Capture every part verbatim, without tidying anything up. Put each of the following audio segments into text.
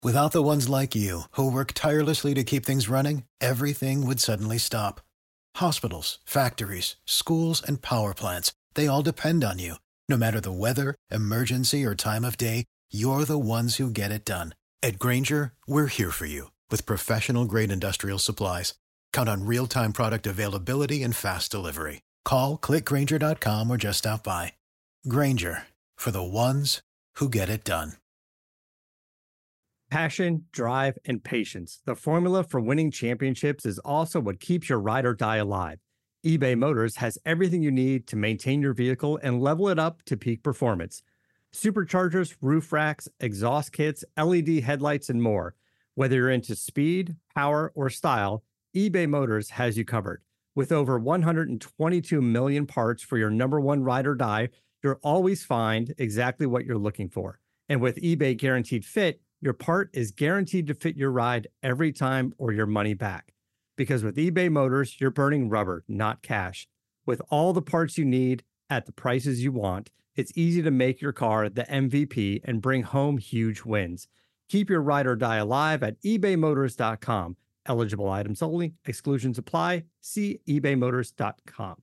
Without the ones like you, who work tirelessly to keep things running, everything would suddenly stop. Hospitals, factories, schools, and power plants, they all depend on you. No matter the weather, emergency, or time of day, you're the ones who get it done. At Grainger, we're here for you with professional-grade industrial supplies. Count on real-time product availability and fast delivery. Call, click Grainger dot com, or just stop by. Grainger, for the ones who get it done. Passion, drive, and patience. The formula for winning championships is also what keeps your ride or die alive. eBay Motors has everything you need to maintain your vehicle and level it up to peak performance. Superchargers, roof racks, exhaust kits, L E D headlights, and more. Whether you're into speed, power, or style, eBay Motors has you covered. With over one hundred twenty-two million parts for your number one ride or die, you'll always find exactly what you're looking for. And with eBay Guaranteed Fit, your part is guaranteed to fit your ride every time or your money back. Because with eBay Motors, you're burning rubber, not cash. With all the parts you need at the prices you want, it's easy to make your car the M V P and bring home huge wins. Keep your ride or die alive at ebay motors dot com. Eligible items only. Exclusions apply. See ebay motors dot com.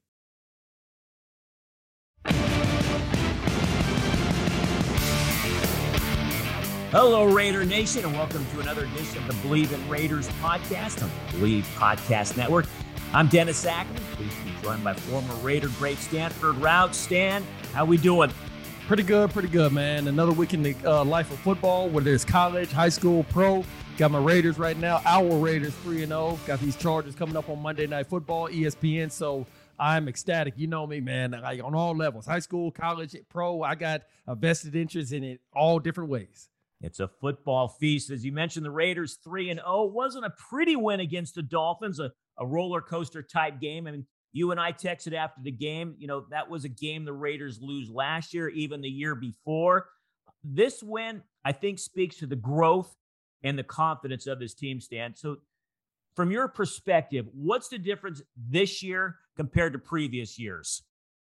Hello, Raider Nation, and welcome to another edition of the Believe in Raiders podcast on the Believe Podcast Network. I'm Dennis Ackerman, pleased to be joined by former Raider great Stanford Rouch. Stan, how we doing? Pretty good, pretty good, man. Another week in the uh, life of football, whether it's college, high school, pro. Got my Raiders right now. Our Raiders three and oh. Got these Chargers coming up on Monday Night Football, E S P N. So I'm ecstatic. You know me, man. Like on all levels, high school, college, pro. I got a vested interest in it all different ways. It's a football feast. As you mentioned, the Raiders three and oh. Wasn't a pretty win against the Dolphins, a, a roller coaster type game. I mean, you and I texted after the game. You know, that was a game the Raiders lose last year, even the year before. This win, I think, speaks to the growth and the confidence of this team, Stan. So from your perspective, what's the difference this year compared to previous years?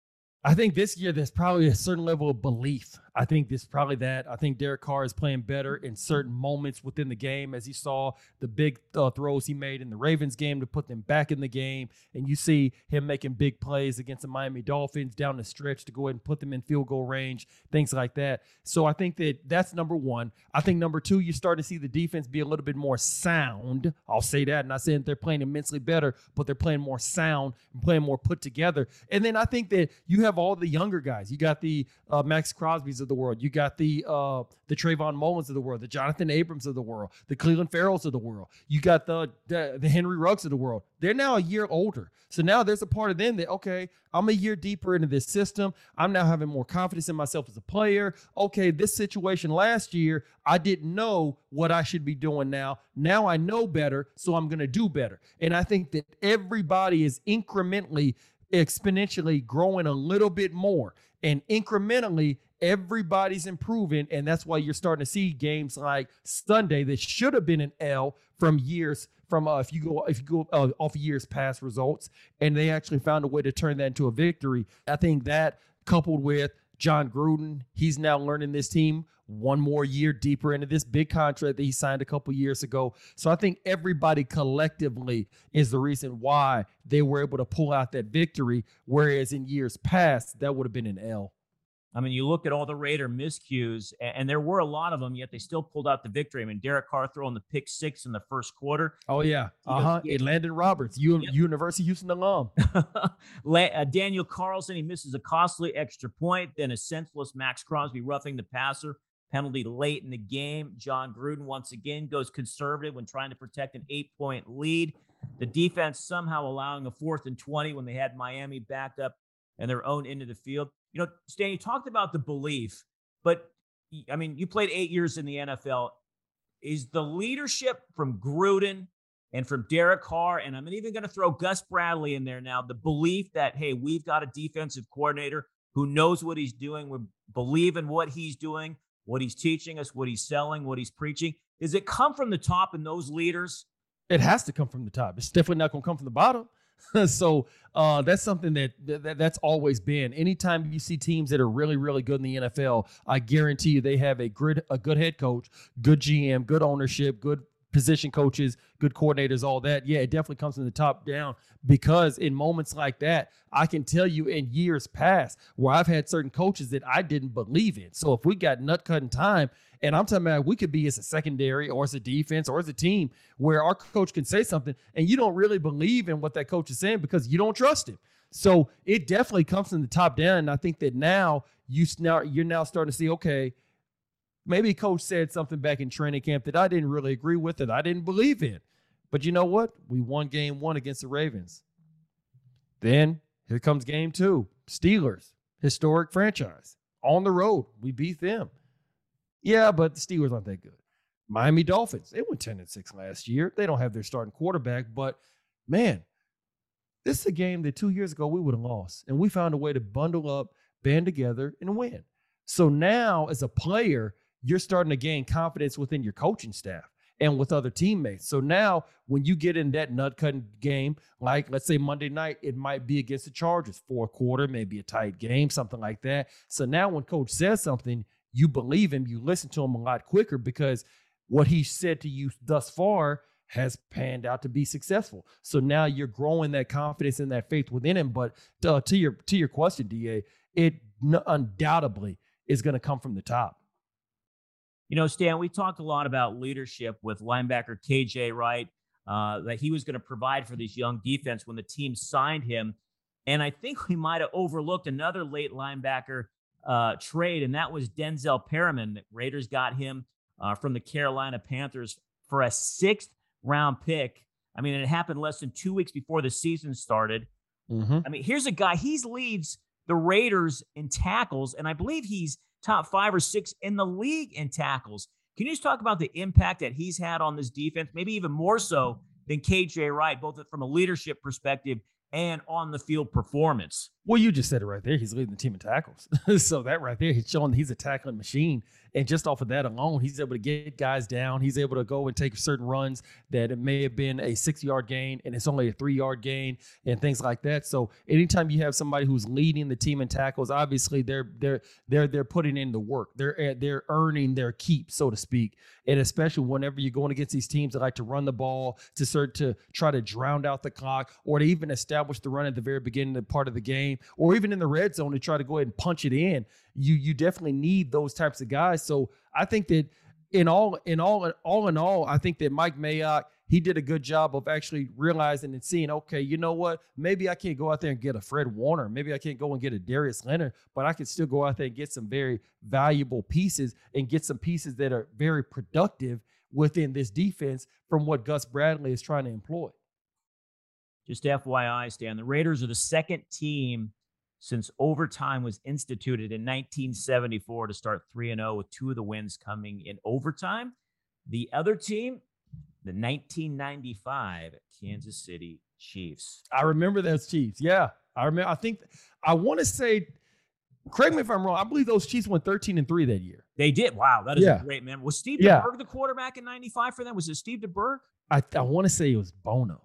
I think this year there's probably a certain level of belief. I think this probably that. I think Derek Carr is playing better in certain moments within the game, as you saw the big uh, throws he made in the Ravens game to put them back in the game. And you see him making big plays against the Miami Dolphins down the stretch to go ahead and put them in field goal range, things like that. So I think that that's number one. I think number two, you start to see the defense be a little bit more sound. I'll say that. Not saying they're playing immensely better, but they're playing more sound and playing more put together. And then I think that you have all the younger guys. You got the uh, Max Crosby's of the world. You got the uh, the Trayvon Mullins of the world, the Jonathan Abrams of the world, the Cleveland Farrells of the world. You got the, the the Henry Ruggs of the world. They're now a year older. So now there's a part of them that, okay, I'm a year deeper into this system. I'm now having more confidence in myself as a player. Okay, this situation last year, I didn't know what I should be doing now. Now I know better, so I'm going to do better. And I think that everybody is incrementally exponentially growing a little bit more, and incrementally everybody's improving. And that's why you're starting to see games like Sunday that should have been an L from years from uh, if you go if you go uh, off years past results, and they actually found a way to turn that into a victory. I think that coupled with John Gruden, he's now learning this team one more year deeper into this big contract that he signed a couple years ago. So I think everybody collectively is the reason why they were able to pull out that victory, whereas in years past, that would have been an L. I mean, you look at all the Raider miscues, and there were a lot of them, yet they still pulled out the victory. I mean, Derek Carr throwing the pick six in the first quarter. Oh, yeah. Uh-huh. Goes, yeah. Landon Roberts, U- yep. University of Houston alum. uh, Daniel Carlson, he misses a costly extra point. Then a senseless Max Crosby roughing the passer penalty late in the game. John Gruden once again goes conservative when trying to protect an eight-point lead. The defense somehow allowing a fourth and twenty when they had Miami backed up and their own end of the field. You know, Stan, you talked about the belief, but, I mean, you played eight years in the N F L. Is the leadership from Gruden and from Derek Carr, and I'm even going to throw Gus Bradley in there now, the belief that, hey, we've got a defensive coordinator who knows what he's doing, we believe in what he's doing, what he's teaching us, what he's selling, what he's preaching. Does it come from the top in those leaders? It has to come from the top. It's definitely not going to come from the bottom. so uh, that's something that, that that's always been. Anytime you see teams that are really, really good in the N F L, I guarantee you they have a good, a good head coach, good G M, good ownership, good position coaches, good coordinators, all that. Yeah, it definitely comes from the top down, because in moments like that, I can tell you in years past where I've had certain coaches that I didn't believe in. So if we got nut cutting time, and I'm talking about we could be as a secondary or as a defense or as a team where our coach can say something and you don't really believe in what that coach is saying because you don't trust him. So it definitely comes from the top down. And I think that now you now you're now starting to see, okay, maybe coach said something back in training camp that I didn't really agree with, that I didn't believe in. But you know what? We won game one against the Ravens. Then here comes game two. Steelers, historic franchise. On the road, we beat them. Yeah, but the Steelers aren't that good. Miami Dolphins, they went ten and six last year. They don't have their starting quarterback, but man, this is a game that two years ago we would have lost. And we found a way to bundle up, band together, and win. So now, as a player, you're starting to gain confidence within your coaching staff and with other teammates. So now when you get in that nut-cutting game, like let's say Monday night, it might be against the Chargers, fourth quarter, maybe a tight game, something like that. So now when coach says something, you believe him, you listen to him a lot quicker because what he said to you thus far has panned out to be successful. So now you're growing that confidence and that faith within him. But uh, to your to your question, D A, it n- undoubtedly is going to come from the top. You know, Stan, we talked a lot about leadership with linebacker K J Wright, uh, that he was going to provide for this young defense when the team signed him. And I think we might have overlooked another late linebacker uh, trade, and that was Denzel Perryman. The Raiders got him uh, from the Carolina Panthers for a sixth round pick. I mean, it happened less than two weeks before the season started. Mm-hmm. I mean, here's a guy, he's leads the Raiders in tackles, and I believe he's top five or six in the league in tackles. Can you just talk about the impact that he's had on this defense, maybe even more so than K J Wright, both from a leadership perspective and on the field performance? Well, you just said it right there. He's leading the team in tackles. So that right there, he's showing he's a tackling machine. And just off of that alone, he's able to get guys down. He's able to go and take certain runs that it may have been a six-yard gain, and it's only a three-yard gain and things like that. So anytime you have somebody who's leading the team in tackles, obviously they're they're they're they're putting in the work. They're they're earning their keep, so to speak. And especially whenever you're going against these teams that like to run the ball to start to try to drown out the clock, or to even establish the run at the very beginning of the part of the game, or even in the red zone to try to go ahead and punch it in. You you definitely need those types of guys. So I think that in all in all all in all, I think that Mike Mayock, he did a good job of actually realizing and seeing, okay, you know what? Maybe I can't go out there and get a Fred Warner. Maybe I can't go and get a Darius Leonard, but I can still go out there and get some very valuable pieces and get some pieces that are very productive within this defense from what Gus Bradley is trying to employ. Just F Y I, Stan, the Raiders are the second team since overtime was instituted in nineteen seventy-four to start three and oh, with two of the wins coming in overtime. The other team, the nineteen ninety-five Kansas City Chiefs. I remember those Chiefs. Yeah, I remember. I think I want to say, correct me if I'm wrong, I believe those Chiefs went thirteen and three that year. They did. Wow, that is yeah. a great memory. Was Steve yeah. DeBerg the quarterback in ninety-five for them? Was it Steve DeBerg? I I want to say it was Bono.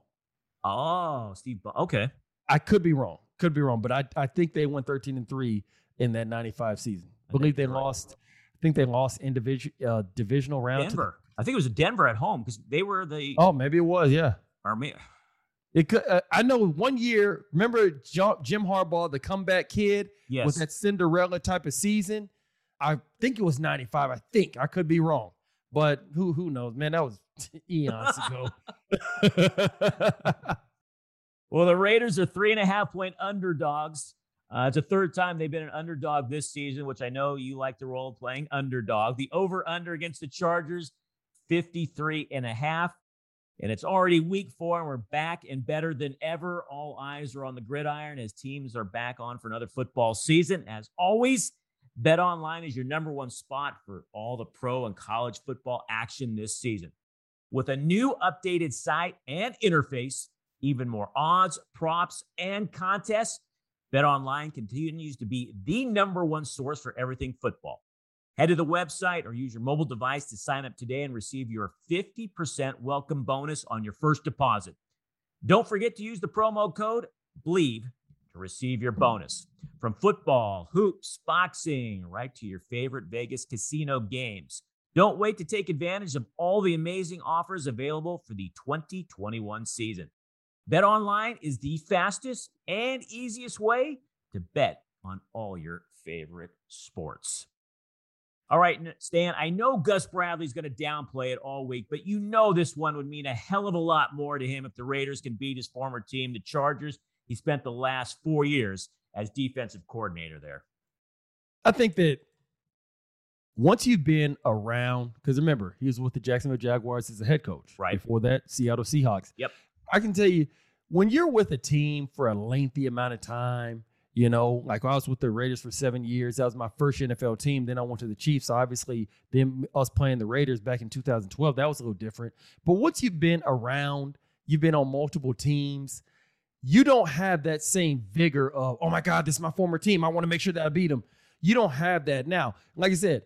Oh, Steve. Bo- okay. I could be wrong. Could be wrong, but I, I think they went thirteen and three in that ninety-five season. I believe they lost. I think they lost in division, uh, divisional round. Denver. To the, I think it was Denver at home because they were the. Oh, maybe it was. Yeah. Or me. It could. Uh, I know one year. Remember Jim Harbaugh, the comeback kid, yes, with that Cinderella type of season. I think it was ninety-five. I think I could be wrong, but who who knows, man? That was eons ago. Well, the Raiders are three and a half point underdogs. Uh, it's the third time they've been an underdog this season, which I know you like the role of playing underdog. The over-under against the Chargers, fifty-three and a half. And it's already week four, and we're back and better than ever. All eyes are on the gridiron as teams are back on for another football season. As always, BetOnline is your number one spot for all the pro and college football action this season. With a new updated site and interface, even more odds, props, and contests, BetOnline continues to be the number one source for everything football. Head to the website or use your mobile device to sign up today and receive your fifty percent welcome bonus on your first deposit. Don't forget to use the promo code BLEAV to receive your bonus. From football, hoops, boxing, right to your favorite Vegas casino games. Don't wait to take advantage of all the amazing offers available for the twenty twenty-one season. BetOnline is the fastest and easiest way to bet on all your favorite sports. All right, Stan, I know Gus Bradley's going to downplay it all week, but you know this one would mean a hell of a lot more to him if the Raiders can beat his former team, the Chargers. He spent the last four years as defensive coordinator there. I think that once you've been around, because remember, he was with the Jacksonville Jaguars as a head coach. Right. Before that, Seattle Seahawks. Yep. I can tell you, when you're with a team for a lengthy amount of time, you know, like I was with the Raiders for seven years. That was my first N F L team. Then I went to the Chiefs. So obviously, then us playing the Raiders back in two thousand twelve, that was a little different. But once you've been around, you've been on multiple teams, you don't have that same vigor of, oh my God, this is my former team. I want to make sure that I beat them. You don't have that now. Like I said,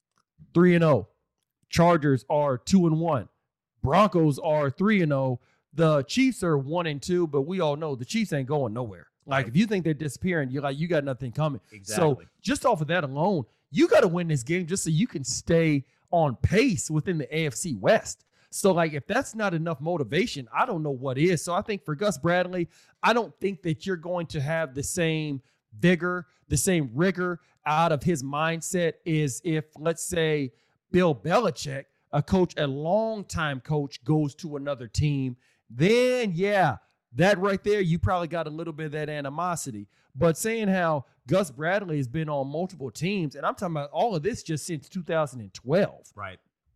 three and oh. Chargers are two and one. Broncos are three and oh. The Chiefs are one and two, but we all know the Chiefs ain't going nowhere. Like, if you think they're disappearing, you're like, you got nothing coming. Exactly. So just off of that alone, you got to win this game just so you can stay on pace within the A F C West. So, like, if that's not enough motivation, I don't know what is. So I think for Gus Bradley, I don't think that you're going to have the same vigor, the same rigor out of his mindset is if, let's say, Bill Belichick, a coach, a longtime coach, goes to another team, then, yeah, that right there, you probably got a little bit of that animosity. But saying how Gus Bradley has been on multiple teams, and I'm talking about all of this just since two thousand twelve. Right.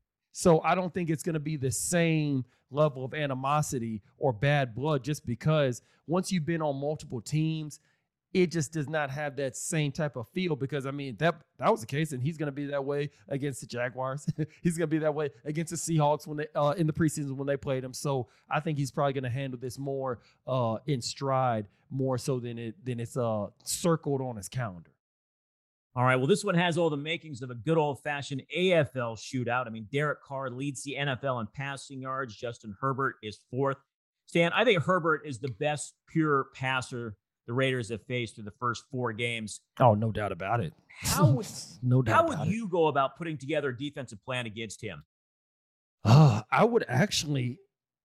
So I don't think it's going to be the same level of animosity or bad blood just because once you've been on multiple teams, it just does not have that same type of feel because, I mean, that that was the case, and he's going to be that way against the Jaguars. He's going to be that way against the Seahawks when they uh, in the preseason when they played him. So I think he's probably going to handle this more uh, in stride, more so than it than it's uh, circled on his calendar. All right, well, this one has all the makings of a good old-fashioned A F L shootout. I mean, Derek Carr leads the N F L in passing yards. Justin Herbert is fourth. Stan, I think Herbert is the best pure passer the Raiders have faced through the first four games. Oh, no doubt about it. How would, no doubt how about would it. you go about putting together a defensive plan against him? Uh, I would actually,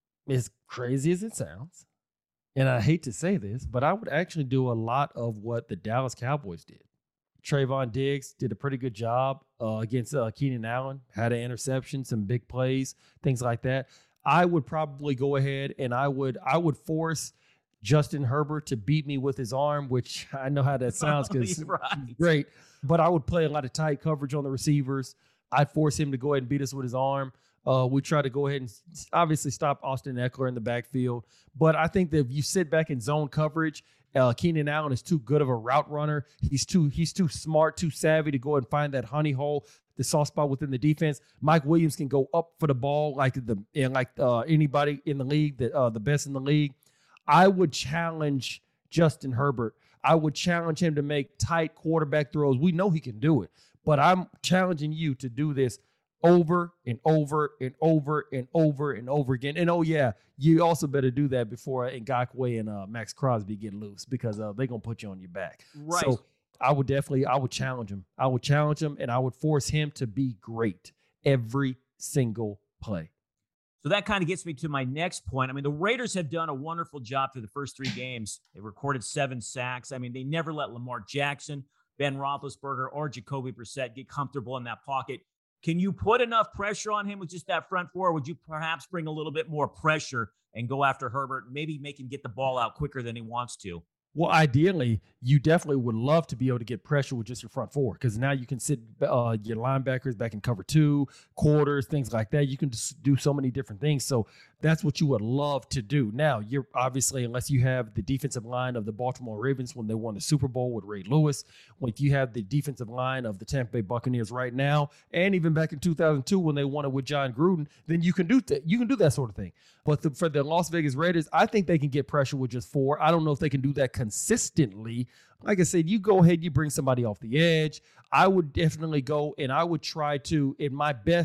as crazy as it sounds, and I hate to say this, but I would actually do a lot of what the Dallas Cowboys did. Trayvon Diggs did a pretty good job uh, against uh, Keenan Allen, had an interception, some big plays, things like that. I would probably go ahead and I would I would force Justin Herbert to beat me with his arm, which I know how that sounds because Right. it's great. But I would play a lot of tight coverage on the receivers. I'd force him to go ahead and beat us with his arm. Uh, we try to go ahead and obviously stop Austin Eckler in the backfield. But I think that if you sit back in zone coverage, uh, Keenan Allen is too good of a route runner. He's too he's too smart, too savvy to go and find that honey hole, the soft spot within the defense. Mike Williams can go up for the ball like the and like uh, anybody in the league, that uh, the best in the league. I would challenge Justin Herbert. I would challenge him to make tight quarterback throws. We know he can do it, but I'm challenging you to do this over and over and over and over and over again. And, oh, yeah, you also better do that before Ngakoue and uh, Max Crosby get loose because uh, they're going to put you on your back. Right. So I would definitely, I would challenge him. I would challenge him, and I would force him to be great every single play. So that kind of gets me to my next point. I mean, the Raiders have done a wonderful job through the first three games. They recorded seven sacks. I mean, they never let Lamar Jackson, Ben Roethlisberger, or Jacoby Brissett get comfortable in that pocket. Can you put enough pressure on him with just that front four? Or would you perhaps bring a little bit more pressure and go after Herbert, maybe make him get the ball out quicker than he wants to? Well, ideally, you definitely would love to be able to get pressure with just your front four because now you can sit uh, your linebackers back in cover two, quarters, things like that. You can just do so many different things. So that's what you would love to do. Now, you're obviously, unless you have the defensive line of the Baltimore Ravens when they won the Super Bowl with Ray Lewis, when you have the defensive line of the Tampa Bay Buccaneers right now, and even back in two thousand two when they won it with John Gruden, then you can do that. You can do that sort of thing. But the, for the Las Vegas Raiders, I think they can get pressure with just four. I don't know if they can do that consistently. Like I said, you go ahead, you bring somebody off the edge. I would definitely go and I would try to, in my best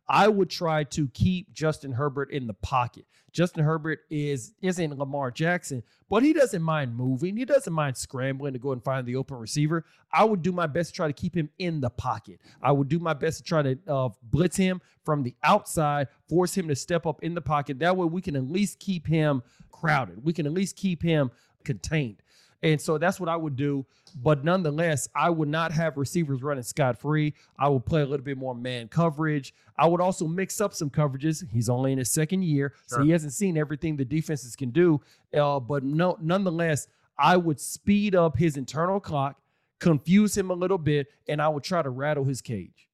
I would try to keep Justin Herbert in the pocket. Justin Herbert is, isn't Lamar Jackson, but he doesn't mind moving. He doesn't mind scrambling to go and find the open receiver. I would do my best to try to keep him in the pocket. I would do my best to try to uh, blitz him from the outside, force him to step up in the pocket. That way we can at least keep him crowded. We can at least keep him contained. And so that's what I would do. But nonetheless, I would not have receivers running scot-free. I would play a little bit more man coverage. I would also mix up some coverages. He's only in his second year, sure. So he hasn't seen everything the defenses can do. Uh, but no, nonetheless, I would speed up his internal clock, confuse him a little bit, and I would try to rattle his cage.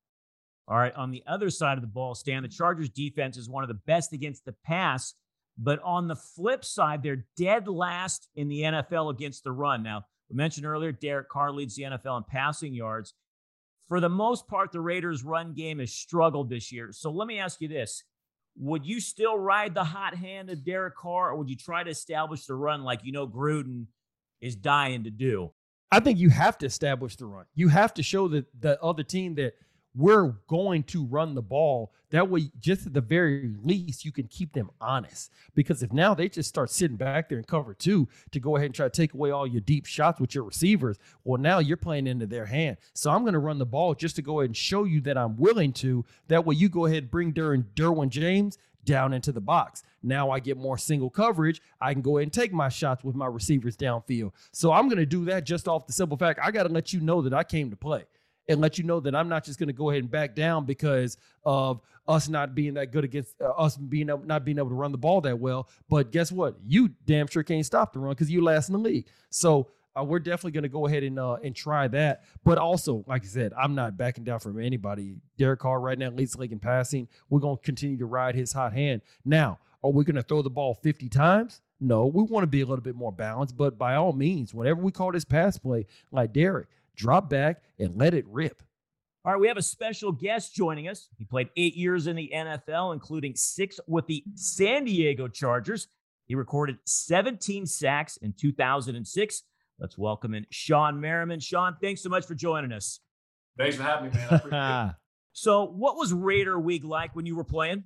All right, on the other side of the ball, Stan, the Chargers defense is one of the best against the pass. But on the flip side, they're dead last in the N F L against the run. Now, we mentioned earlier, Derek Carr leads the N F L in passing yards. For the most part, the Raiders' run game has struggled this year. So let me ask you this. Would you still ride the hot hand of Derek Carr, or would you try to establish the run like you know Gruden is dying to do? I think you have to establish the run. You have to show the, the other team that we're going to run the ball. That way, just at the very least, you can keep them honest. Because if now they just start sitting back there and cover two to go ahead and try to take away all your deep shots with your receivers, well, now you're playing into their hand. So I'm going to run the ball just to go ahead and show you that I'm willing to. That way you go ahead and bring Derwin, Derwin James down into the box. Now I get more single coverage. I can go ahead and take my shots with my receivers downfield. So I'm going to do that just off the simple fact, I got to let you know that I came to play. And let you know that I'm not just going to go ahead and back down because of us not being that good against uh, us being able, not being able to run the ball that well. But guess what? You damn sure can't stop the run because you last in the league. So uh, we're definitely going to go ahead and uh, and try that. But also, like I said, I'm not backing down from anybody. Derek Carr right now leads the league in passing. We're going to continue to ride his hot hand. Now, are we going to throw the ball fifty times? No, we want to be a little bit more balanced. But by all means, whenever we call this pass play, like Derek, drop back and let it rip. All right, we have a special guest joining us. He played eight years in the N F L, including six with the San Diego Chargers. He recorded seventeen sacks in two thousand six. Let's welcome in Shawne Merriman. Shawne, thanks so much for joining us. Thanks for having me, man. I appreciate it. So what was Raider Week like when you were playing?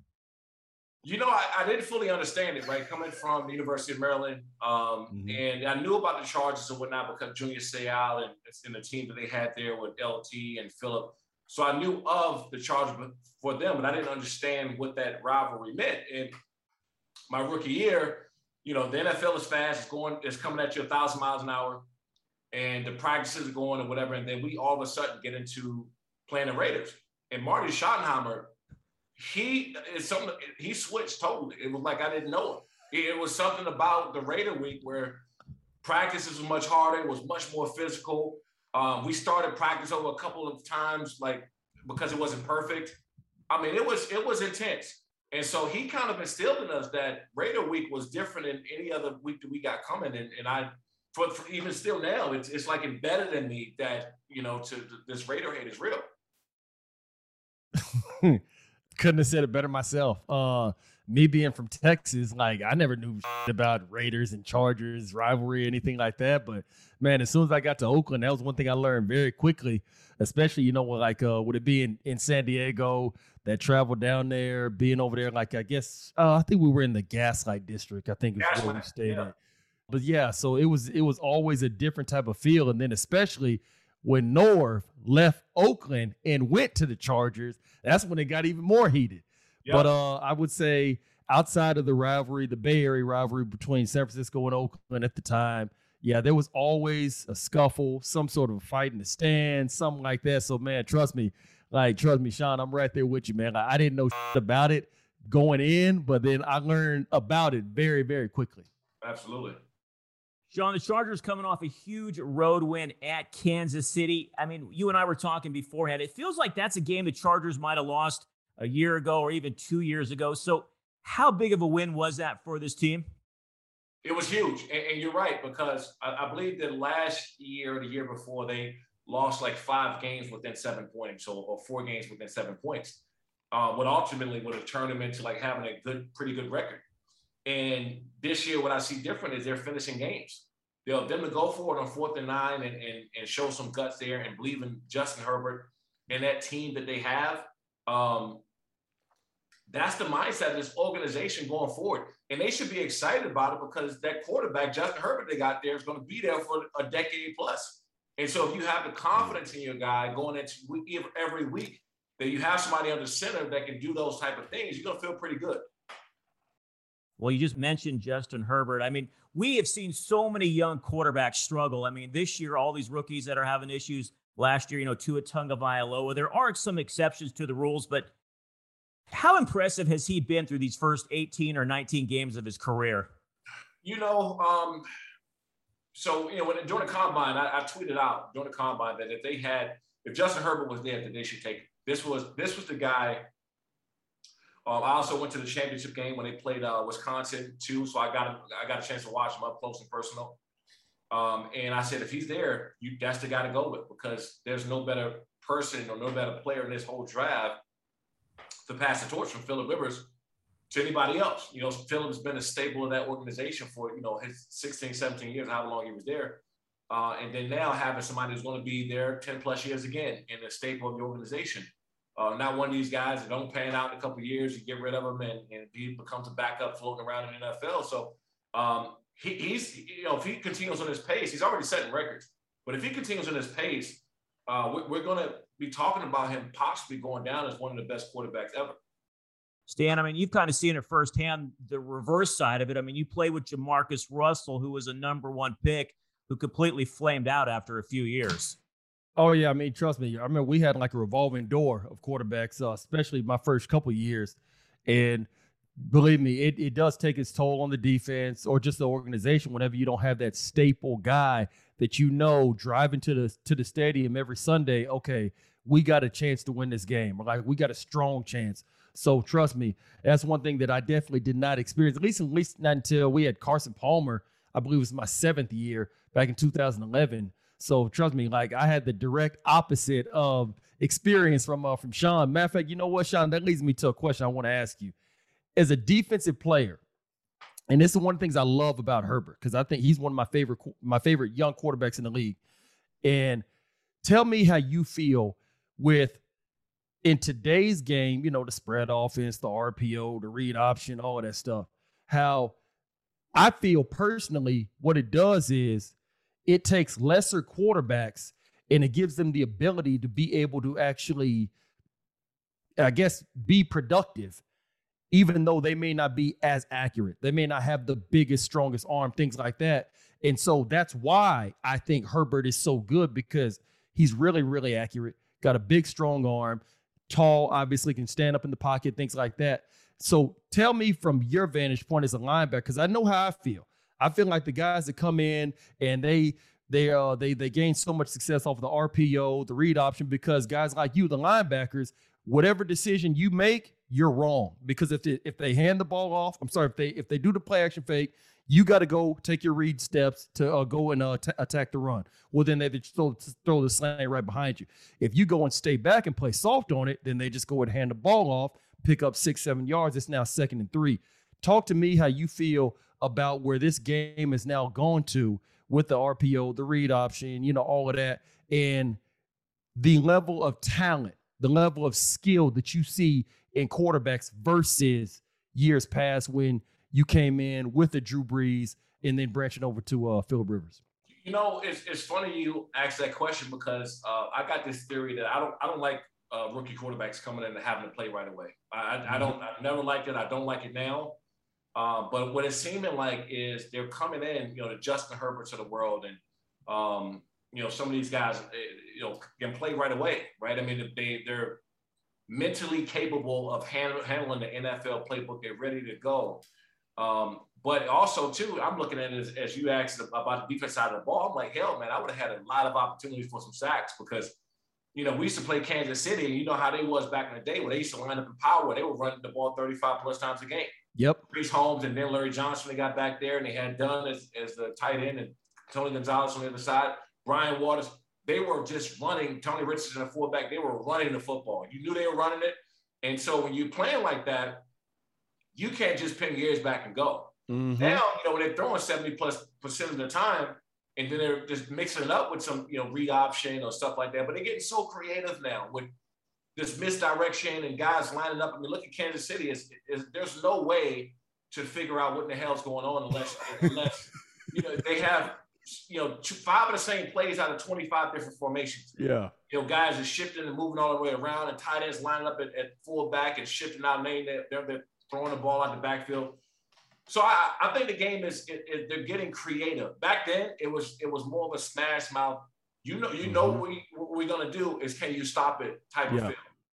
You know, I, I didn't fully understand it, right? Coming from the University of Maryland, um, mm-hmm. and I knew about the Chargers and whatnot because Junior Seau and, and the team that they had there with L T and Phillip. So I knew of the Chargers for them, but I didn't understand what that rivalry meant. And my rookie year, you know, the N F L is fast. It's going, it's coming at you a thousand miles an hour, and the practices are going and whatever. And then we all of a sudden get into playing the Raiders. And Marty Schottenheimer, he is something. He switched totally. It was like I didn't know it. It was something about the Raider week where practices were much harder. It was much more physical. Um, we started practice over a couple of times, like because it wasn't perfect. I mean, it was it was intense. And so he kind of instilled in us that Raider week was different than any other week that we got coming. And, and I, for, for even still now, it's it's like embedded in me that, you know, to, to this Raider hate is real. Couldn't have said it better myself. Uh, me being from Texas, like I never knew shit about Raiders and Chargers rivalry or anything like that. But man, as soon as I got to Oakland, that was one thing I learned very quickly, especially, you know, like uh, would it be in, in San Diego, that travel down there, being over there, like I guess uh, I think we were in the Gaslight District, I think is Gaslight, where we stayed yeah. at. But yeah, so it was it was always a different type of feel. And then especially when Norv left Oakland and went to the Chargers, that's when it got even more heated. Yep. But uh, I would say outside of the rivalry, the Bay Area rivalry between San Francisco and Oakland at the time, yeah, there was always a scuffle, some sort of a fight in the stands, something like that. So, man, trust me, like, trust me, Shawne, I'm right there with you, man. Like, I didn't know shit about it going in, but then I learned about it very, very quickly. Absolutely. Shawne, the Chargers coming off a huge road win at Kansas City. I mean, you and I were talking beforehand. It feels like that's a game the Chargers might have lost a year ago or even two years ago. So how big of a win was that for this team? It was huge. And, and you're right, because I, I believe that last year or the year before, they lost like five games within seven points, so or four games within seven points. Uh, what ultimately would have turned them into like having a good, pretty good record. And this year, what I see different is they're finishing games. They'll them to go for it on fourth and nine and, and, and show some guts there and believe in Justin Herbert and that team that they have. Um, that's the mindset of this organization going forward. And they should be excited about it because that quarterback, Justin Herbert, they got there is going to be there for a decade plus. And so if you have the confidence in your guy going into every week, that you have somebody under center that can do those type of things, you're going to feel pretty good. Well, you just mentioned Justin Herbert. I mean, we have seen so many young quarterbacks struggle. I mean, this year, all these rookies that are having issues. Last year, you know, Tua Tagovailoa. There are some exceptions to the rules, but how impressive has he been through these first eighteen or nineteen games of his career? You know, um, so, you know, when, during the combine, I, I tweeted out during the combine that if they had, if Justin Herbert was there, that they should take it. This was, this was the guy. Um, I also went to the championship game when they played uh, Wisconsin too. So I got, a, I got a chance to watch him up close and personal. Um, and I said, if he's there, you, that's the guy to go with because there's no better person or no better player in this whole draft to pass the torch from Phillip Rivers to anybody else. You know, Phillip's been a staple of that organization for, you know, his sixteen, seventeen years, however long he was there. Uh, and then now having somebody who's going to be there ten plus years again in a staple of the organization. Uh, not one of these guys that don't pan out in a couple of years, you get rid of him and, and he becomes a backup floating around in the N F L. So um, he, he's, you know, if he continues on his pace, he's already setting records. But if he continues on his pace, uh, we, we're going to be talking about him possibly going down as one of the best quarterbacks ever. Stan, I mean, you've kind of seen it firsthand, the reverse side of it. I mean, you play with Jamarcus Russell, who was a number one pick, who completely flamed out after a few years. Oh, yeah. I mean, trust me. I mean, we had like a revolving door of quarterbacks, uh, especially my first couple of years. And believe me, it, it does take its toll on the defense or just the organization whenever you don't have that staple guy that you know driving to the to the stadium every Sunday. Okay, we got a chance to win this game. Like, we got a strong chance. So trust me, that's one thing that I definitely did not experience, at least, at least not until we had Carson Palmer. I believe it was my seventh year back in two thousand eleven. So trust me, like I had the direct opposite of experience from uh, from Sean. Matter of fact, you know what, Sean? That leads me to a question I want to ask you. As a defensive player, and this is one of the things I love about Herbert because I think he's one of my favorite my favorite young quarterbacks in the league. And tell me how you feel with in today's game, you know, the spread offense, the R P O, the read option, all of that stuff. How I feel personally, what it does is it takes lesser quarterbacks and it gives them the ability to be able to actually, I guess, be productive, even though they may not be as accurate. They may not have the biggest, strongest arm, things like that. And so that's why I think Herbert is so good because he's really, really accurate, got a big, strong arm, tall, obviously can stand up in the pocket, things like that. So tell me from your vantage point as a linebacker, because I know how I feel. I feel like the guys that come in and they they uh they they gain so much success off of the R P O, the read option, because guys like you, the linebackers, whatever decision you make, you're wrong. Because if they, if they hand the ball off, I'm sorry, if they if they do the play action fake, you got to go take your read steps to uh, go and uh, t- attack the run. Well, then they just throw, throw the slant right behind you. If you go and stay back and play soft on it, then they just go and hand the ball off, pick up six, seven yards. It's now second and three. Talk to me how you feel about where this game is now going to with the R P O, the read option, you know, all of that, and the level of talent, the level of skill that you see in quarterbacks versus years past when you came in with the Drew Brees and then branching over to uh, Phillip Rivers. You know, it's it's funny you ask that question because uh, I got this theory that I don't I don't like uh, rookie quarterbacks coming in and having to play right away. I, I, I don't I never liked it. I don't like it now. Uh, but what it's seeming like is they're coming in, you know, the Justin Herberts of the world, and um, you know, some of these guys, you know, can play right away, right? I mean, they they're mentally capable of hand, handling the N F L playbook. They're ready to go. Um, but also, too, I'm looking at it as, as you asked about the defense side of the ball. I'm like, hell, man, I would have had a lot of opportunities for some sacks because, you know, we used to play Kansas City, and you know how they was back in the day where they used to line up in power. They were running the ball thirty-five plus times a game. Yep. Reese Holmes and then Larry Johnson, they got back there, and they had Dunn as, as the tight end and Tony Gonzalez on the other side. Brian Waters, they were just running. Tony Richardson, the fullback, they were running the football. You knew they were running it. And so when you're playing like that, you can't just pin your ears back and go. Mm-hmm. Now, you know, when they're throwing seventy plus percent of the time, and then they're just mixing it up with some, you know, read option or stuff like that. But they're getting so creative now with this misdirection and guys lining up. I mean, look at Kansas City. It's, it's, there's no way to figure out what in the hell's going on unless, unless you know, they have, you know, two, five of the same plays out of twenty-five different formations. Yeah. You know, guys are shifting and moving all the way around, and tight ends lining up at, at fullback and shifting out lane. They're, they're, they're throwing the ball out the backfield. So I, I think the game is it, it, they're getting creative. Back then, it was it was more of a smash mouth. You know, you know Mm-hmm. what, we, what we're gonna do is can you stop it type Yeah. of feel.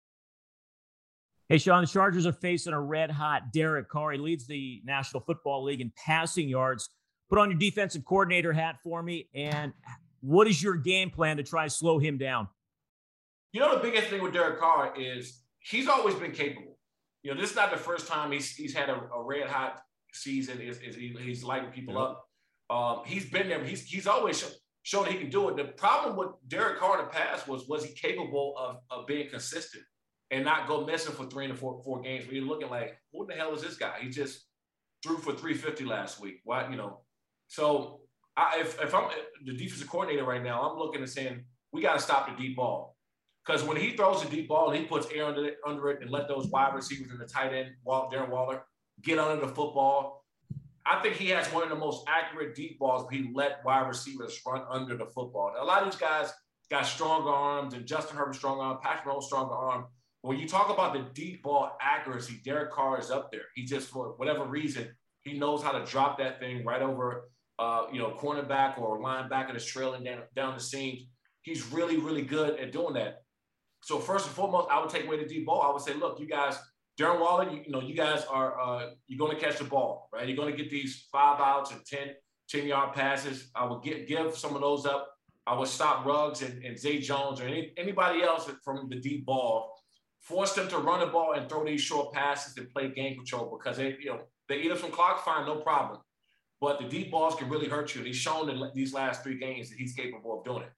Hey, Sean, the Chargers are facing a red-hot Derek Carr. He leads the National Football League in passing yards. Put on your defensive coordinator hat for me, and what is your game plan to try to slow him down? You know, the biggest thing with Derek Carr is he's always been capable. You know, this is not the first time he's he's had a, a red-hot season. Is, is he, he's lighting people Yep. up. Um, he's been there. He's he's always shown, shown he can do it. The problem with Derek Carr in the past was was he capable of, of being consistent and not go missing for three and four four games where you're looking like, what the hell is this guy? He just threw for three fifty last week. Why, you know? So I, if if I'm the defensive coordinator right now, I'm looking and saying we got to stop the deep ball. Because when he throws a deep ball and he puts air under it, under it and let those wide receivers and the tight end, Darren Waller, get under the football, I think he has one of the most accurate deep balls where he let wide receivers run under the football. A lot of these guys got stronger arms, and Justin Herbert stronger arm, Patrick Mahomes stronger arm. When you talk about the deep ball accuracy, Derek Carr is up there. He just, for whatever reason, he knows how to drop that thing right over, uh, you know, cornerback or linebacker that's trailing down, down the seams. He's really, really good at doing that. So first and foremost, I would take away the deep ball. I would say, look, you guys, Darren Waller, you, you know, you guys are, uh, you're going to catch the ball, right? You're going to get these five outs and ten, ten-yard passes. I would get, give some of those up. I would stop Ruggs and, and Zay Jones or any, anybody else from the deep ball. Force them to run the ball and throw these short passes and play game control because they, you know, they eat up some clock, fine, no problem. But the deep balls can really hurt you. And he's shown in these last three games that he's capable of doing it.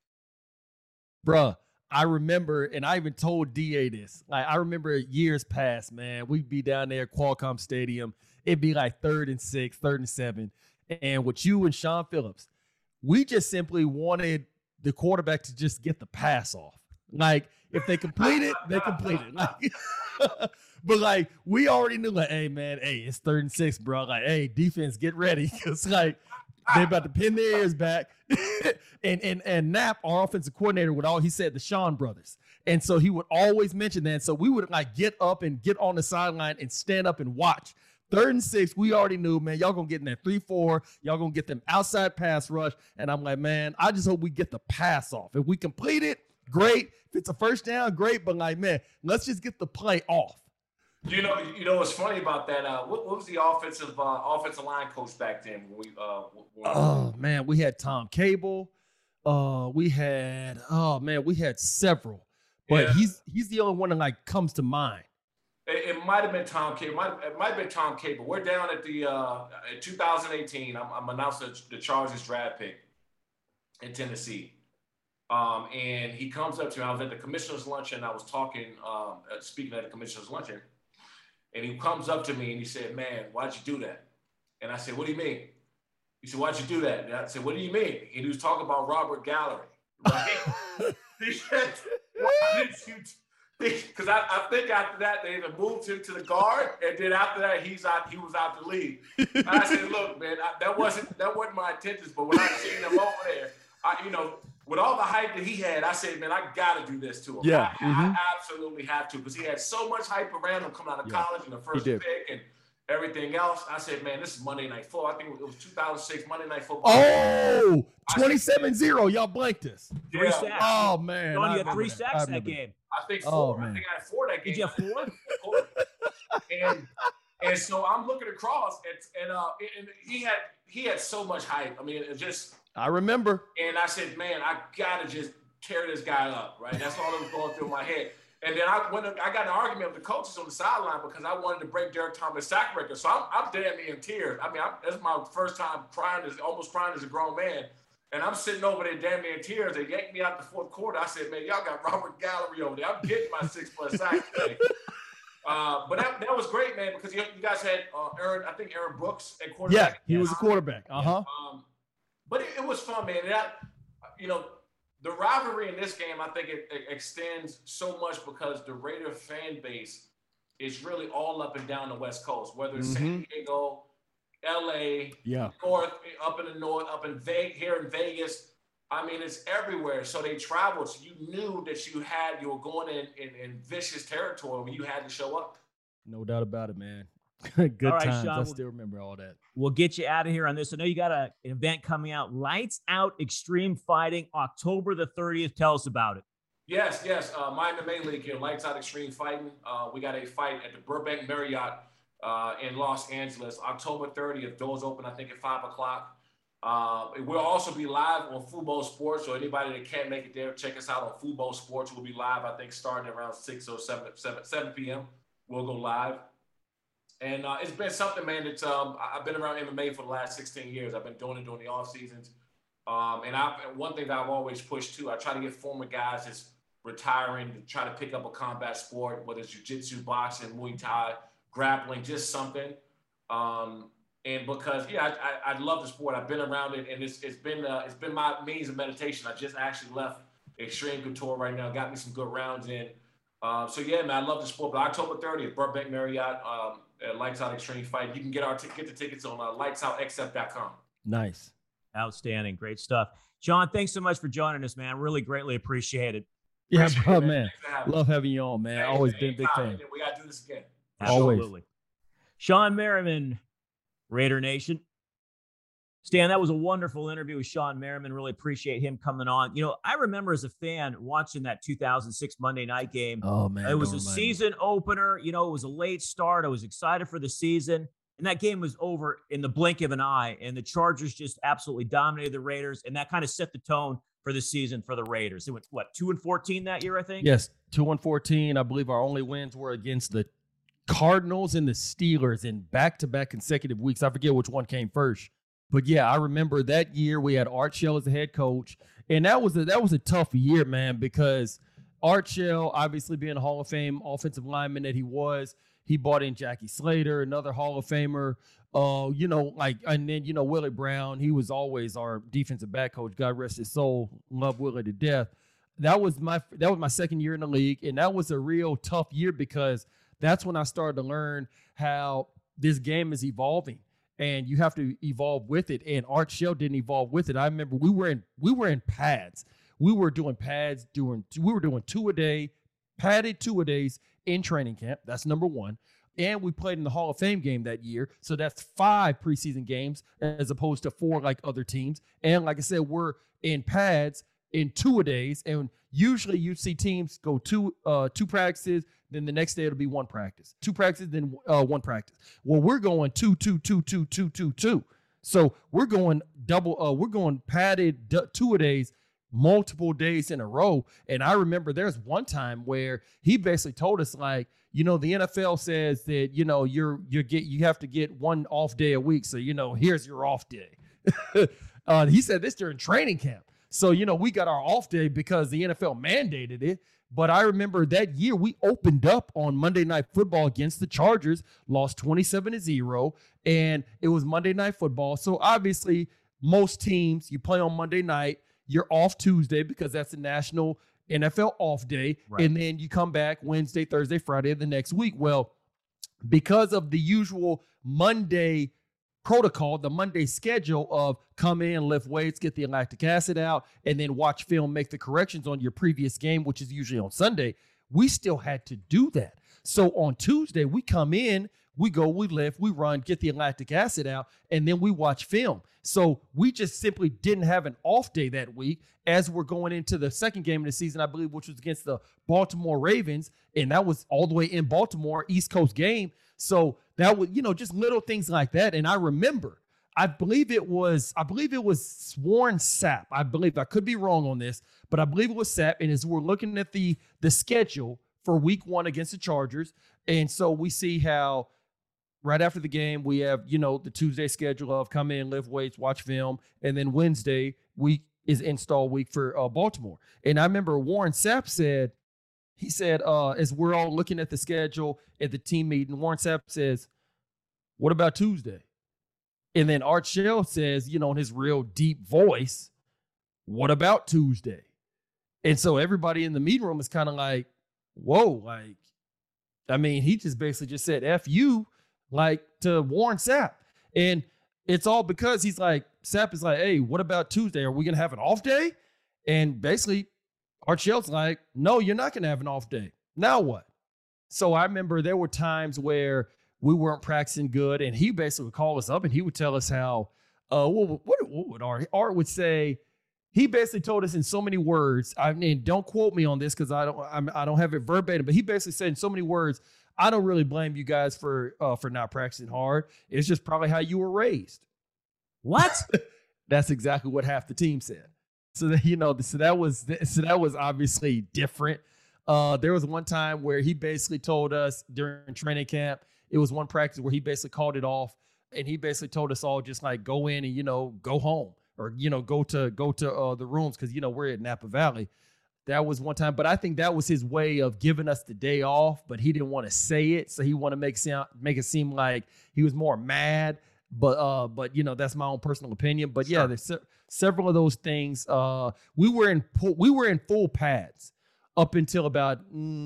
Bruh, I remember, and I even told D A this. Like, I remember years past, man, we'd be down there at Qualcomm Stadium. It'd be like third and six, third and seven. And with you and Sean Phillips, we just simply wanted the quarterback to just get the pass off. Like, if they complete it, they complete it. Like, but, like, we already knew, like, hey, man, hey, it's third and six, bro. Like, hey, defense, get ready. Because, like, they're about to pin their ears back. and and and Knapp, our offensive coordinator, would all he said the Sean brothers. And so he would always mention that. And so we would, like, get up and get on the sideline and stand up and watch. Third and six, we already knew, man, y'all going to get in that three four. Y'all going to get them outside pass rush. And I'm like, man, I just hope we get the pass off. If we complete it, great. If it's a first down, great. But, like, man, let's just get the play off. You know, you know what's funny about that? Uh, what, what was the offensive uh, offensive line coach back then? When we, uh, when Oh, man, we had Tom Cable. Uh, we had, oh, man, we had several. But Yeah. he's he's the only one that, like, comes to mind. It, it might have been Tom Cable. It might, it might have been Tom Cable. We're down at the uh, in two thousand eighteen. I'm, I'm announcing the Chargers draft pick in Tennessee. Um, and he comes up to me. I was at the commissioner's luncheon. I was talking, um, speaking at the commissioner's luncheon. And he comes up to me and he said, man, why'd you do that? And I said, what do you mean? He said, why'd you do that? And I said, what do you mean? And he was talking about Robert Gallery. Right? He said, why did you Because I, I think after that, they either moved him to the guard, and then after that, he's out. He was out the league. And I said, "Look, man, I, that wasn't that wasn't my intentions. But when I seen him over there, I, you know, with all the hype that he had, I said, man, I got to do this to him. Yeah, I, mm-hmm. I absolutely have to because he had so much hype around him coming out of Yeah, college and the first he did. pick and everything else. I said, man, this is Monday Night Football. I think it was two thousand six Monday Night Football. Oh, twenty-seven zero. Y'all blanked us. Three Yeah. sacks. Oh, man. Sean, I you had remember three that. I sacks that remember game. I think Oh, four. man. I think I had four that game. Did you have four? Four. and and so I'm looking across, and, and uh, and he had he had so much hype. I mean, it just. I remember. And I said, man, I gotta just tear this guy up, right? That's all that was going through my head. And then I went, I got in an argument with the coaches on the sideline because I wanted to break Derek Thomas' sack record. So I'm, I'm damn near in tears. I mean, I'm, that's my first time crying, as almost crying as a grown man. And I'm sitting over there damn near in tears. They yanked me out the fourth quarter. I said, man, y'all got Robert Gallery over there. I'm getting my six plus sacks today. Uh, but that, that was great, man, because you, you guys had uh, Aaron, I think Aaron Brooks at quarterback. Yeah, he was a quarterback. Uh-huh. Um, but it, it was fun, man. And I, you know, the rivalry in this game, I think it, it extends so much because the Raider fan base is really all up and down the West Coast, whether it's mm-hmm. San Diego, L A, yeah. north, up in the north, up in Vegas, here in Vegas. I mean, it's everywhere. So they traveled. So you knew that you had, you were going in, in, in vicious territory when you had to show up. No doubt about it, man. Good right, times. Sean, I still remember all that. We'll get you out of here on this. I know you got a, an event coming out, Lights Out Extreme Fighting, October the thirtieth. Tell us about it. Yes, yes. Uh, my M M A league here, Lights Out Extreme Fighting. Uh, we got a fight at the Burbank Marriott uh, in Los Angeles, October thirtieth. Doors open, I think, at five o'clock. Uh, we'll also be live on Fubo Sports, so anybody that can't make it there, check us out on Fubo Sports. We'll be live, I think, starting around six or seven, seven p.m. We'll go live. And uh, it's been something, man, that um, I've been around M M A for the last sixteen years. I've been doing it during the off seasons. Um, and I, one thing that I've always pushed too, I try to get former guys that's retiring to try to pick up a combat sport, whether it's jiu-jitsu, boxing, Muay Thai, grappling, just something. Um, and because, yeah, I, I, I love the sport. I've been around it, and it's, it's been uh, it's been my means of meditation. I just actually left Extreme Couture right now, got me some good rounds in. Uh, so, yeah, man, I love the sport. But October thirtieth, Burbank Marriott, um, at Lights Out Extreme Fight. You can get our t- get the tickets on uh, lights out x f dot com. Nice. Outstanding. Great stuff. John, thanks so much for joining us, man. Really greatly appreciate it. Yeah, bro, man. man. Love having you on, man. Hey, Always man, been a big fan. We got to do this again. Always. Absolutely. Sean Merriman, Raider Nation. Stan, that was a wonderful interview with Sean Merriman. Really appreciate him coming on. You know, I remember as a fan watching that two thousand six Monday night game. Oh, man. It was a season me. opener. You know, it was a late start. I was excited for the season. And that game was over in the blink of an eye. And the Chargers just absolutely dominated the Raiders. And that kind of set the tone for the season for the Raiders. It went, what, two and fourteen that year, I think? Yes, two and fourteen. I believe our only wins were against the Cardinals and the Steelers in back-to-back consecutive weeks. I forget which one came first. But, yeah, I remember that year we had Art Shell as the head coach. And that was a, that was a tough year, man, because Art Shell, obviously being a Hall of Fame offensive lineman that he was, he brought in Jackie Slater, another Hall of Famer. Uh, you know, like, and then, you know, Willie Brown, he was always our defensive back coach. God rest his soul. Love Willie to death. That was my that was my second year in the league, and that was a real tough year because that's when I started to learn how this game is evolving, and you have to evolve with it. And Art Shell didn't evolve with it. I remember we were in we were in pads. We were doing pads, doing we were doing two a day, padded two a days in training camp. That's number one. And we played in the Hall of Fame game that year. So that's five preseason games as opposed to four like other teams. And like I said, we're in pads in two a days. And usually you see teams go two uh, two practices, then the next day it'll be one practice. Two practices, then uh, one practice. Well, we're going two, two, two, two, two, two, two. So we're going double, uh, we're going padded d- two a days multiple days in a row. And I remember there's one time where he basically told us, like, you know, the N F L says that, you know, you're you get you have to get one off day a week. So, you know, here's your off day. uh, he said this during training camp. So, you know, we got our off day because the N F L mandated it. But I remember that year we opened up on Monday Night Football against the Chargers, lost twenty-seven to zero, and it was Monday Night Football. So obviously most teams, you play on Monday night, you're off Tuesday because that's a national N F L off day. Right. And then you come back Wednesday, Thursday, Friday of the next week. Well, because of the usual Monday protocol, the Monday schedule of come in, lift weights, get the lactic acid out, and then watch film, make the corrections on your previous game, which is usually on Sunday, we still had to do that. So on Tuesday, we come in, we go, we lift, we run, get the lactic acid out, and then we watch film. So we just simply didn't have an off day that week as we're going into the second game of the season, I believe, which was against the Baltimore Ravens. And that was all the way in Baltimore, East Coast game. So that was, you know, just little things like that. And I remember, I believe it was, I believe it was Warren Sapp. I believe, I could be wrong on this, but I believe it was Sapp. And as we're looking at the, the schedule for week one against the Chargers. And so we see how, right after the game, we have, you know, the Tuesday schedule of come in, lift weights, watch film. And then Wednesday week is install week for uh, Baltimore. And I remember Warren Sapp said, he said, uh, as we're all looking at the schedule at the team meeting, Warren Sapp says, what about Tuesday? And then Art Shell says, you know, in his real deep voice, what about Tuesday? And so everybody in the meeting room is kind of like, whoa, like, I mean, he just basically just said F you, like, to Warren Sapp. And it's all because he's like, Sapp is like, hey, what about Tuesday? Are we going to have an off day? And basically, Art Shell's like, no, you're not going to have an off day. Now what? So I remember there were times where we weren't practicing good, and he basically would call us up and he would tell us how, uh, what, what, what would Art? Art would say, he basically told us in so many words, I mean, don't quote me on this because I don't I'm, I don't have it verbatim, but he basically said in so many words, I don't really blame you guys for uh, for not practicing hard. It's just probably how you were raised. What? That's exactly what half the team said. So that, you know, so that was so that was obviously different. Uh, there was one time where he basically told us during training camp, it was one practice where he basically called it off, and he basically told us all just like go in and, you know, go home. Or, you know, go to go to uh, the rooms because, you know, we're at Napa Valley. That was one time. But I think that was his way of giving us the day off, but he didn't want to say it. So he wanted to make, sound, make it seem like he was more mad. But, uh, but you know, that's my own personal opinion. But, yeah, sure. there's se- several of those things. Uh, we were in po- we were in full pads up until about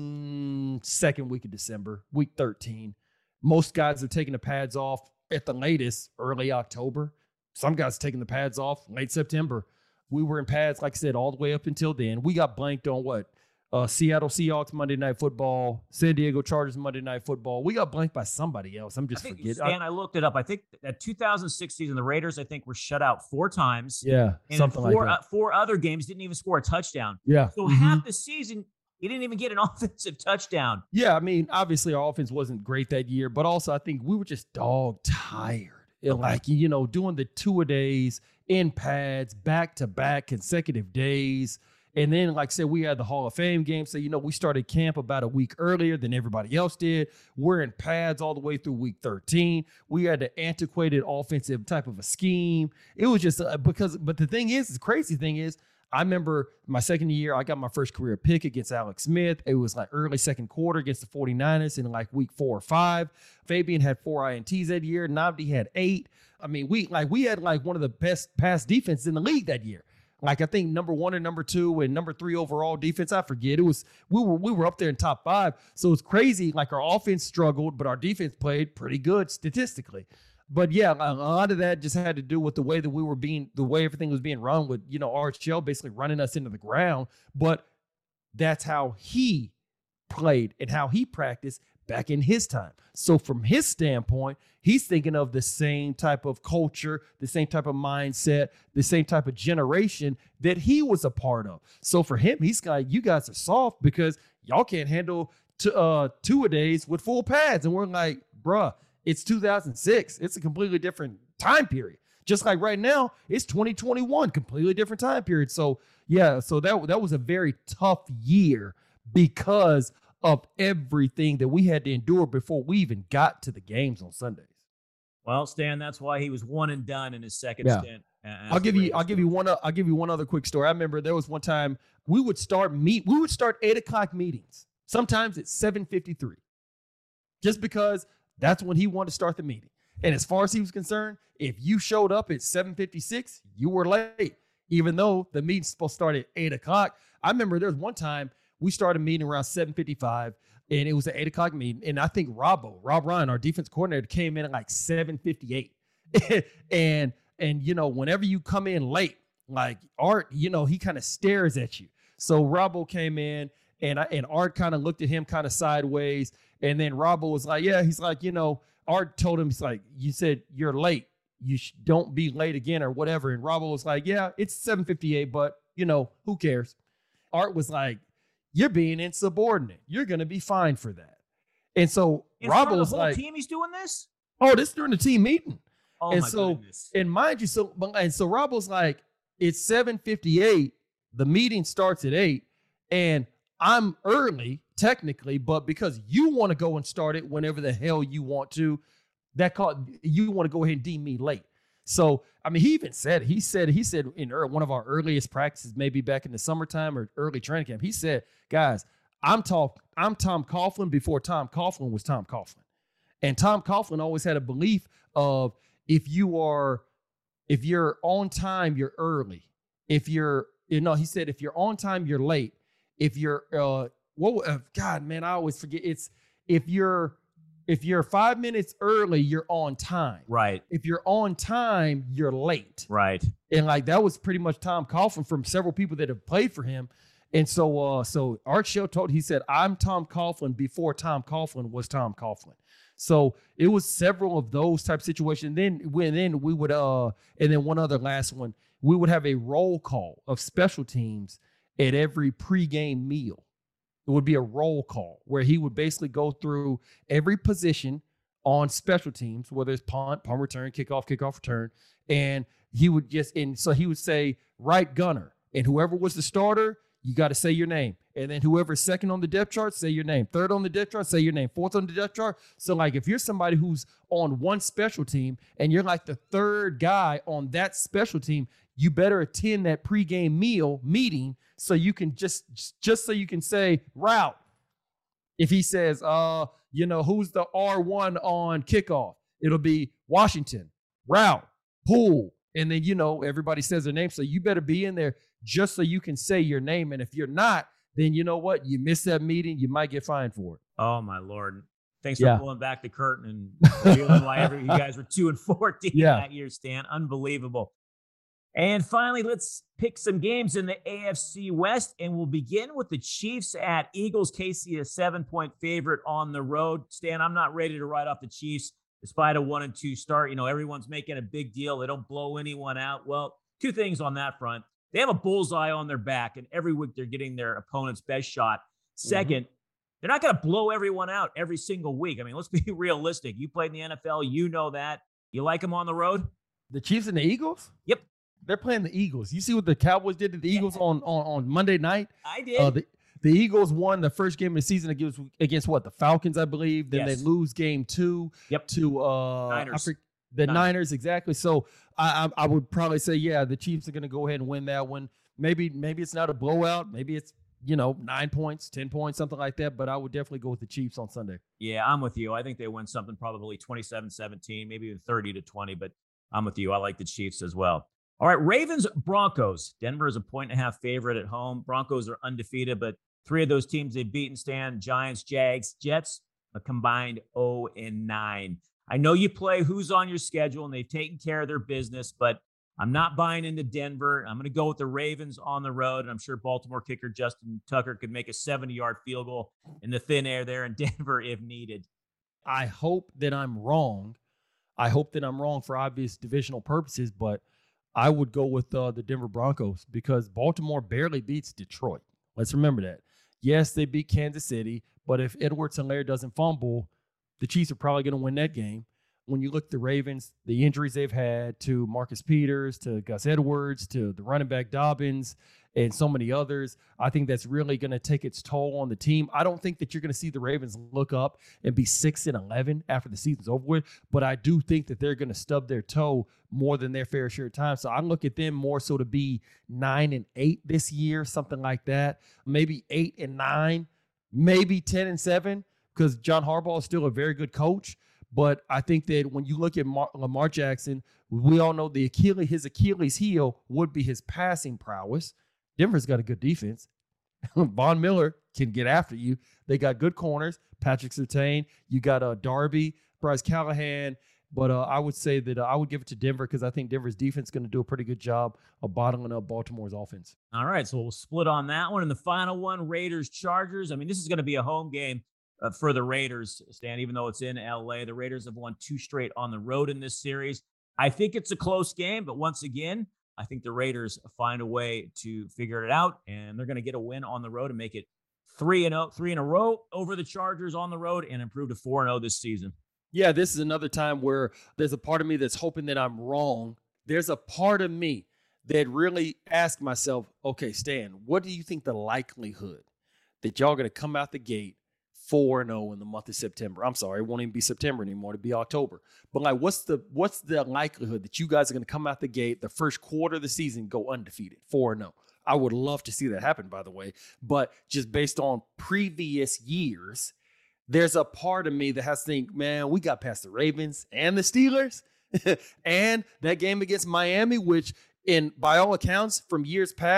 mm, second week of December, week thirteen. Most guys are taking the pads off at the latest early October. Some guys taking the pads off late September. We were in pads, like I said, all the way up until then. We got blanked on what? Uh, Seattle Seahawks Monday Night Football, San Diego Chargers Monday Night Football. We got blanked by somebody else. I'm just I think, forgetting. Stan, I, I looked it up. I think that two thousand six season, the Raiders, I think, were shut out four times. Yeah, and something four, like that. Uh, four other games didn't even score a touchdown. Yeah. So mm-hmm. half the season, he didn't even get an offensive touchdown. Yeah, I mean, obviously our offense wasn't great that year, but also I think we were just dog tired. Okay. Like, you know, doing the two-a-days in pads, back-to-back consecutive days. And then, like I said, we had the Hall of Fame game. So, you know, we started camp about a week earlier than everybody else did. We're in pads all the way through week thirteen. We had an antiquated offensive type of a scheme. It was just uh, because, but the thing is, the crazy thing is, I remember my second year, I got my first career pick against Alex Smith. It was like early second quarter against the 49ers in like week four or five. Fabian had four I N Ts that year. Navdi had eight. I mean, we like we had like one of the best pass defenses in the league that year. Like I think number one and number two and number three overall defense. I forget. It was we were we were up there in top five. So it's crazy. Like our offense struggled, but our defense played pretty good statistically. But yeah, a lot of that just had to do with the way that we were being, the way everything was being run with, you know, Art Shell basically running us into the ground. But that's how he played and how he practiced back in his time. So from his standpoint, he's thinking of the same type of culture, the same type of mindset, the same type of generation that he was a part of. So for him, he's like, you guys are soft because y'all can't handle t- uh, two-a-days with full pads. And we're like, bruh, it's two thousand six. It's a completely different time period. Just like right now, it's twenty twenty-one, completely different time period. So yeah, so that, that was a very tough year because of everything that we had to endure before we even got to the games on Sundays. Well, Stan, that's why he was one and done in his second yeah. stint. I'll give you, I'll give you one, I'll give you one other quick story. I remember there was one time we would start meet, we would start eight o'clock meetings. Sometimes it's seven fifty-three, just because that's when he wanted to start the meeting. And as far as he was concerned, if you showed up at seven fifty-six, you were late, even though the meeting's supposed to start at eight o'clock. I remember there was one time we started meeting around seven fifty-five, and it was an eight o'clock meeting. And I think Robbo, Rob Ryan, our defense coordinator, came in at like seven fifty-eight. and, and, you know, whenever you come in late, like Art, you know, he kind of stares at you. So Robbo came in, and I, and Art kind of looked at him kind of sideways. And then Robbo was like, yeah, he's like, you know, Art told him, he's like, you said you're late. You sh- don't be late again or whatever. And Robbo was like, yeah, it's seven fifty-eight, but, you know, who cares? Art was like, you're being insubordinate. You're going to be fined for that. And so In Robbo front of was the whole like, team he's doing this? oh, this is during the team meeting. Oh, and my so, goodness. and mind you, so, and so Robbo's like, it's seven fifty-eight. The meeting starts at eight, and I'm early technically, but because you want to go and start it whenever the hell you want to, that called you want to go ahead and deem me late. So, I mean, he even said, he said, he said in one of our earliest practices, maybe back in the summertime or early training camp, he said, guys, I'm talk, I'm Tom Coughlin before Tom Coughlin was Tom Coughlin. And Tom Coughlin always had a belief of if you are, if you're on time, you're early. If you're you know, he said, if you're on time, you're late. If you're, uh, what, uh, God, man, I always forget. It's if you're, if you're five minutes early, you're on time. Right. If you're on time, you're late. Right. And like that was pretty much Tom Coughlin from several people that have played for him. And so, uh, so Art Shell told, he said, I'm Tom Coughlin before Tom Coughlin was Tom Coughlin. So it was several of those type of situations. Then when then we would, uh, and then one other last one, we would have a roll call of special teams at every pregame meal. It would be a roll call where he would basically go through every position on special teams, whether it's punt, punt return, kickoff, kickoff return. And he would just, and so he would say, right gunner. And whoever was the starter, you got to say your name. And then whoever's second on the depth chart, say your name. Third on the depth chart, say your name. Fourth on the depth chart. So like if you're somebody who's on one special team and you're like the third guy on that special team, you better attend that pregame meal meeting so you can just, just so you can say route. If he says, uh, you know, who's the R one on kickoff? It'll be Washington, route, pool. And then, you know, everybody says their name. So you better be in there just so you can say your name. And if you're not, then you know what? You miss that meeting. You might get fined for it. Oh, my Lord. Thanks Yeah. for pulling back the curtain and revealing why every, you guys were two and fourteen Yeah. that year, Stan. Unbelievable. And finally, let's pick some games in the A F C West, and we'll begin with the Chiefs at Eagles. K C, a seven-point favorite on the road. Stan, I'm not ready to write off the Chiefs despite a one and two start. You know, everyone's making a big deal. They don't blow anyone out. Well, two things on that front. They have a bullseye on their back, and every week they're getting their opponent's best shot. Second, mm-hmm. they're not going to blow everyone out every single week. I mean, let's be realistic. You played in the N F L. You know that. You like them on the road? The Chiefs and the Eagles? Yep. They're playing the Eagles. You see what the Cowboys did to the Eagles yeah. on, on, on Monday night? I did. Uh, the, the Eagles won the first game of the season against, against what? The Falcons, I believe. Then yes. they lose game two yep. to uh, Niners. I, the Niners. Niners, exactly. So I, I, I would probably say, yeah, the Chiefs are going to go ahead and win that one. Maybe maybe it's not a blowout. Maybe it's, you know, nine points, ten points, something like that. But I would definitely go with the Chiefs on Sunday. Yeah, I'm with you. I think they win something probably twenty-seven seventeen, maybe even thirty to twenty. But I'm with you. I like the Chiefs as well. All right, Ravens, Broncos. Denver is a point and a half favorite at home. Broncos are undefeated, but three of those teams they've beaten, Stan, Giants, Jags, Jets, a combined oh and nine. I know you play who's on your schedule, and they've taken care of their business, but I'm not buying into Denver. I'm going to go with the Ravens on the road, and I'm sure Baltimore kicker Justin Tucker could make a seventy-yard field goal in the thin air there in Denver if needed. I hope that I'm wrong. I hope that I'm wrong for obvious divisional purposes, but I would go with uh, the Denver Broncos because Baltimore barely beats Detroit. Let's remember that. Yes, they beat Kansas City, but if Edwards-Helaire doesn't fumble, the Chiefs are probably going to win that game. When you look at the Ravens, the injuries they've had to Marcus Peters, to Gus Edwards, to the running back Dobbins, and so many others, I think that's really going to take its toll on the team. I don't think that you're going to see the Ravens look up and be six and eleven after the season's over with, but I do think that they're going to stub their toe more than their fair share of time. So I look at them more so to be nine and eight this year, something like that. Maybe eight and nine, maybe ten and seven, because John Harbaugh is still a very good coach. But I think that when you look at Mar- Lamar Jackson, we all know the Achilles, his Achilles heel would be his passing prowess. Denver's got a good defense. Von Miller can get after you. They got good corners. Patrick Surtain. You got uh, Darby, Bryce Callahan. But uh, I would say that uh, I would give it to Denver because I think Denver's defense is going to do a pretty good job of bottling up Baltimore's offense. All right, so we'll split on that one. And the final one, Raiders-Chargers. I mean, this is going to be a home game. Uh, for the Raiders, Stan, even though it's in L A, the Raiders have won two straight on the road in this series. I think it's a close game, but once again, I think the Raiders find a way to figure it out, and they're going to get a win on the road and make it three and oh, three in a row over the Chargers on the road and improve to four and oh this season. Yeah, this is another time where there's a part of me that's hoping that I'm wrong. There's a part of me that really asks myself, okay, Stan, what do you think the likelihood that y'all are going to come out the gate four and oh in the month of September? I'm sorry, it won't even be September anymore. It'll be October. But like, what's the what's the likelihood that you guys are going to come out the gate the first quarter of the season, go undefeated, four and oh? I would love to see that happen, by the way. But just based on previous years, there's a part of me that has to think, man, we got past the Ravens and the Steelers and that game against Miami, which in by all accounts from years past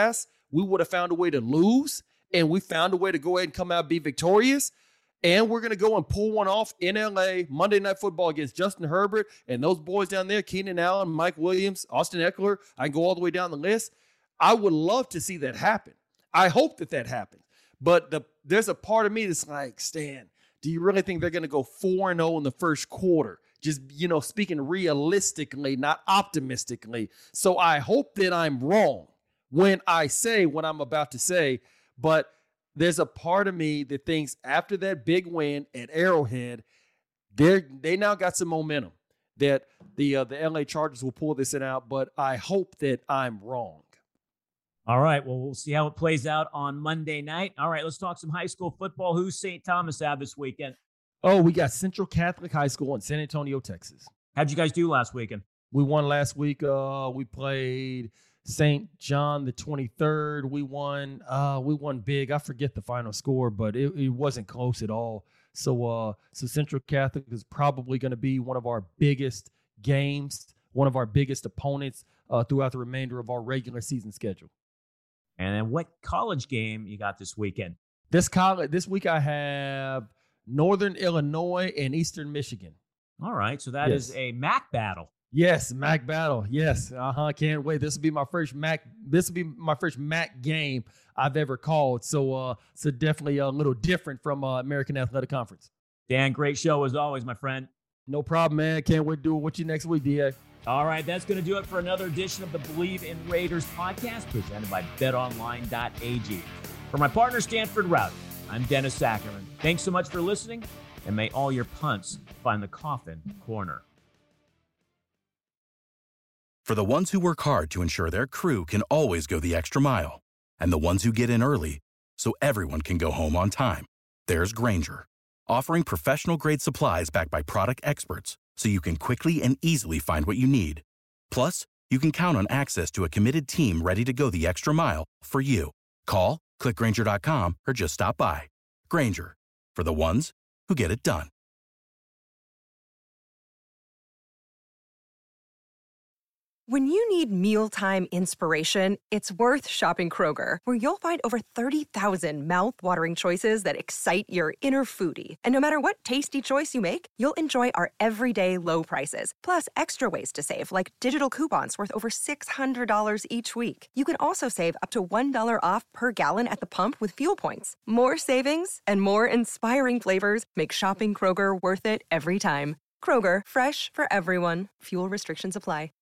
we would have found a way to lose, and we found a way to go ahead and come out and be victorious. And we're going to go and pull one off in L A, Monday Night Football against Justin Herbert and those boys down there, Keenan Allen, Mike Williams, Austin Eckler. I can go all the way down the list. I would love to see that happen. I hope that that happens. But the, there's a part of me that's like, Stan, do you really think they're going to go four and oh in the first quarter? Just, you know, speaking realistically, not optimistically. So I hope that I'm wrong when I say what I'm about to say. But there's a part of me that thinks after that big win at Arrowhead, they they now got some momentum that the uh, the L A Chargers will pull this out. But I hope that I'm wrong. All right. Well, we'll see how it plays out on Monday night. All right. Let's talk some high school football. Who's Saint Thomas have this weekend? Oh, we got Central Catholic High School in San Antonio, Texas. How'd you guys do last weekend? We won last week. Uh, we played Saint John the twenty-third. We won. Uh, we won big. I forget the final score, but it, it wasn't close at all. So, uh, so Central Catholic is probably going to be one of our biggest games, one of our biggest opponents uh, throughout the remainder of our regular season schedule. And then what college game you got this weekend? This college this week I have Northern Illinois and Eastern Michigan. All right, so that yes. is a M A C battle. Yes, M A C battle. Yes, uh huh. Can't wait. This will be my first M A C. This will be my first M A C game I've ever called. So, uh, so definitely a little different from uh, American Athletic Conference. Dan, great show as always, my friend. No problem, man. Can't wait to do it with you next week, D A. All right, that's going to do it for another edition of the Believe in Raiders podcast presented by bet online dot a g. For my partner, Stanford Router, I'm Dennis Sackerman. Thanks so much for listening, and may all your punts find the coffin corner. For the ones who work hard to ensure their crew can always go the extra mile, and the ones who get in early so everyone can go home on time, there's Grainger, offering professional-grade supplies backed by product experts so you can quickly and easily find what you need. Plus, you can count on access to a committed team ready to go the extra mile for you. Call, click Grainger dot com, or just stop by. Grainger, for the ones who get it done. When you need mealtime inspiration, it's worth shopping Kroger, where you'll find over thirty thousand mouth-watering choices that excite your inner foodie. And no matter what tasty choice you make, you'll enjoy our everyday low prices, plus extra ways to save, like digital coupons worth over six hundred dollars each week. You can also save up to one dollar off per gallon at the pump with fuel points. More savings and more inspiring flavors make shopping Kroger worth it every time. Kroger, fresh for everyone. Fuel restrictions apply.